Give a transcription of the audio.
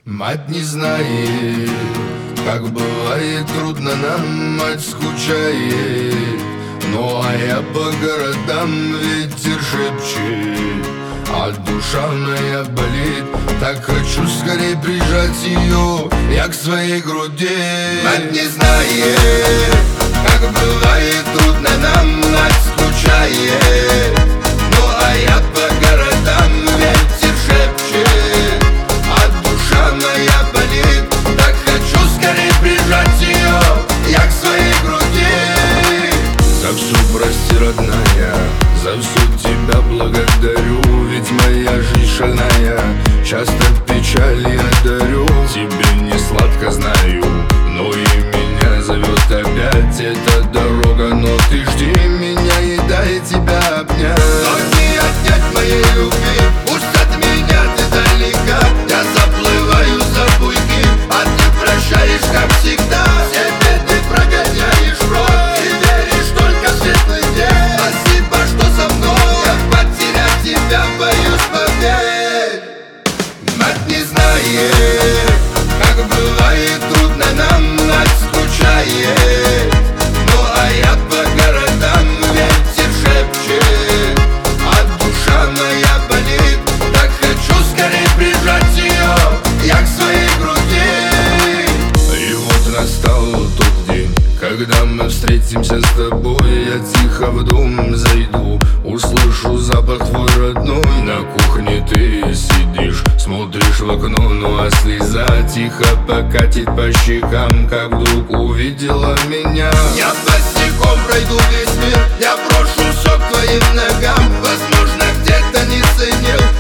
Мать не знает, как бывает трудно нам, мать скучает. Ну а я по городам, ветер шепчет, а душа моя болит. Так хочу скорее прижать ее, я к своей груди. Мать не знает, как бывает трудно нам, мать скучает. Ну а я по городам, ветер шепчет, а душа моя болит. Так хочу скорее прижать ее, я к своей груди. За все прости, родная, за все тебя благодарю. Ведь моя жизнь шальная, часто печаль я дарю. Тебе не сладко, знаю, но и меня зовет опять эта дорога. Но ты жди меня и дай тебя обнять. Но не отнять моей любви, пусть от меня ты далека. Я заплываю за буйки, а ты прощаешь, как всегда. Все беды прогоняешь прочь и веришь только в светлый день. Спасибо, что со мной, я потерять тебя боюсь, поверь. Мать не знает, как бывает трудно нам, мать скучает. Ну а я по городам, ветер шепчет, а душа моя болит. Так хочу скорее прижать ее, я к своей груди. И вот настал тот день, когда мы встретимся с тобой. Я тихо в дом зайду, услышу запах твой родной. На кухне ты сидишь, смотришь в окно, ну а слеза тихо покатит по щекам, как вдруг увидела меня. Я босиком пройду весь мир, я брошу все к твоим ногам. Возможно, где-то не ценил